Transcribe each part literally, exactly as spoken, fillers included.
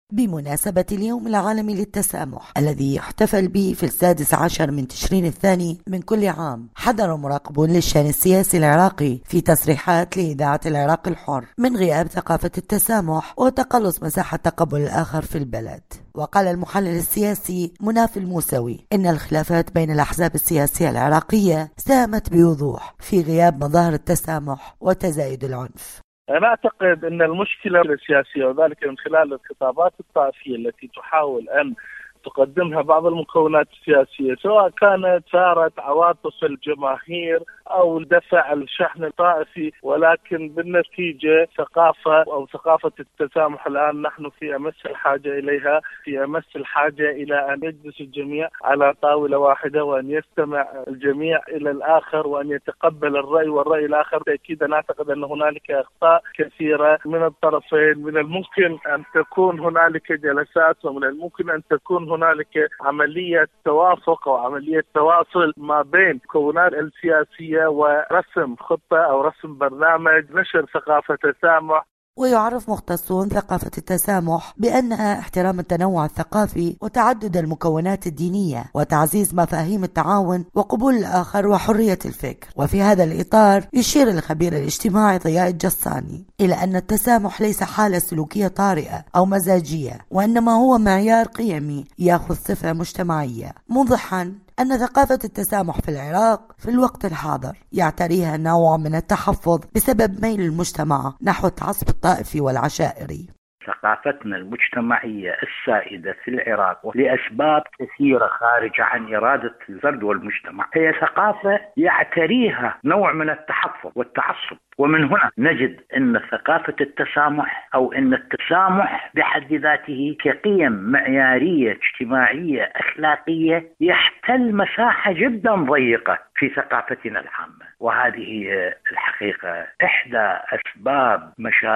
بمناسبة اليوم العالمي للتسامح الذي يحتفل به في السادس عشر من تشرين الثاني من كل عام، حذر مراقبون للشأن السياسي العراقي في تصريحات لإذاعة العراق الحر من غياب ثقافة التسامح وتقلص مساحة تقبل الآخر في البلد. وقال المحلل السياسي مناف الموسوي إن الخلافات بين الأحزاب السياسية العراقية ساهمت بوضوح في غياب مظاهر التسامح وتزايد العنف. أنا أعتقد أن المشكلة السياسية وذلك من خلال الخطابات الطائفية التي تحاول أن تقدمها بعض المكونات السياسية، سواء كانت ثارة عواطف الجماهير أو دفع الشحن الطائفي، ولكن بالنتيجة ثقافة أو ثقافة التسامح الآن نحن في أمس الحاجة إليها، في أمس الحاجة إلى أن يجلس الجميع على طاولة واحدة وأن يستمع الجميع إلى الآخر وأن يتقبل الرأي والرأي الآخر. تأكيدا أعتقد أن هنالك أخطاء كثيرة من الطرفين، من الممكن أن تكون هنالك جلسات ومن الممكن أن تكون هنالك عملية توافق أو عملية تواصل ما بين المكونات السياسية ورسم خطة أو رسم برنامج نشر ثقافة التسامح. ويعرف مختصون ثقافة التسامح بأنها احترام التنوع الثقافي وتعدد المكونات الدينية وتعزيز مفاهيم التعاون وقبول الآخر وحرية الفكر. وفي هذا الإطار يشير الخبير الاجتماعي ضياء الجساني إلى أن التسامح ليس حالة سلوكية طارئة أو مزاجية، وإنما هو معيار قيمي يأخذ صفة مجتمعية، موضحا أن ثقافة التسامح في العراق في الوقت الحاضر يعتريها نوع من التحفظ بسبب ميل المجتمع نحو التعصب الطائفي والعشائري. ثقافتنا المجتمعية السائدة في العراق لأسباب كثيرة خارجة عن إرادة الفرد والمجتمع هي ثقافة يعتريها نوع من التحفظ والتعصب، ومن هنا نجد أن ثقافة التسامح أو أن التسامح بحد ذاته كقيم معيارية اجتماعية أخلاقية يحتل مساحة جدا ضيقة في ثقافتنا العامة، وهذه الحقيقة إحدى أسباب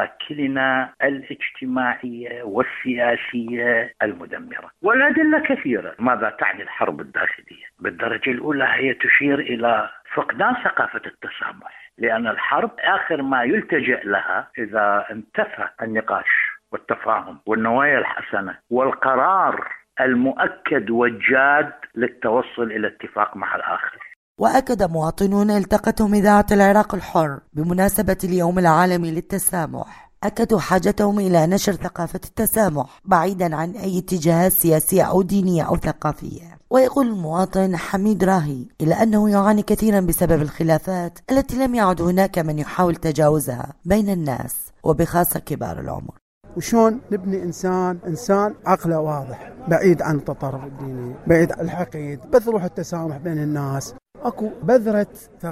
مشاكلنا الاجتماعية والسياسية المدمرة. والأدلة كثيرة. ماذا تعني الحرب الداخلية؟ بالدرجة الأولى هي تشير إلى فقدان ثقافة التسامح، لأن الحرب آخر ما يلتجأ لها إذا انتفى النقاش والتفاهم والنوايا الحسنة والقرار المؤكد والجاد للتوصل إلى اتفاق مع الآخر. وأكد مواطنون التقتهم إذاعة العراق الحر بمناسبة اليوم العالمي للتسامح، أكدوا حاجتهم إلى نشر ثقافة التسامح بعيدا عن أي اتجاهات سياسية أو دينية أو ثقافية. ويقول المواطن حميد راهي إلى أنه يعاني كثيرا بسبب الخلافات التي لم يعد هناك من يحاول تجاوزها بين الناس وبخاصة كبار العمر. وشون نبني إنسان إنسان عقله واضح، بعيد عن التطرف الديني، بعيد عن الحقيد، بث روح التسامح بين الناس. اكو بذرة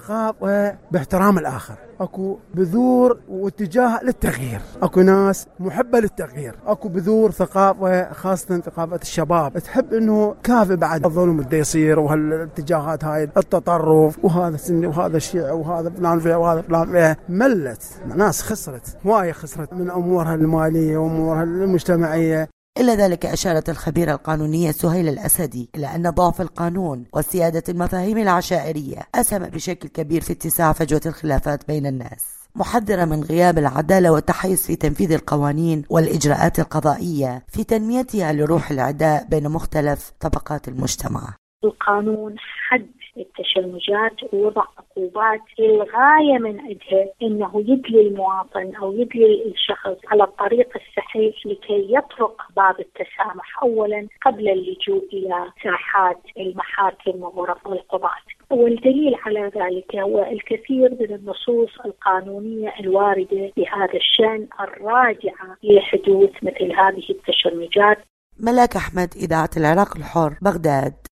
ثقافة باحترام الآخر، اكو بذور واتجاه للتغيير، اكو ناس محبة للتغيير، اكو بذور ثقافة خاصة ثقافة الشباب تحب انه كافي بعد الظلم اللي يصير وهالاتجاهات هاي التطرف وهذا سني وهذا الشيعي وهذا فلان فيها وهذا فلان فيها. ملت ناس، خسرت هواية، خسرت من امورها المالية وامورها المجتمعية. إلى ذلك أشارت الخبيرة القانونية سهيل الأسدي إلى أن ضعف القانون وسيادة المفاهيم العشائرية أسهم بشكل كبير في اتساع فجوة الخلافات بين الناس، محذرة من غياب العدالة والتحيز في تنفيذ القوانين والإجراءات القضائية في تنميتها لروح العداء بين مختلف طبقات المجتمع. القانون حد التشنجات ووضع عقوبات للغاية من عندها أنه يدلي المواطن أو يدلي الشخص على الطريق الصحيح لكي يطرق باب التسامح أولا قبل اللجوء إلى ساحات المحاكم وغرف القضاء. والدليل على ذلك هو الكثير من النصوص القانونية الواردة بهذا الشأن الراجعة لحدوث مثل هذه التشنجات. ملاك أحمد، إذاعة العراق الحر، بغداد.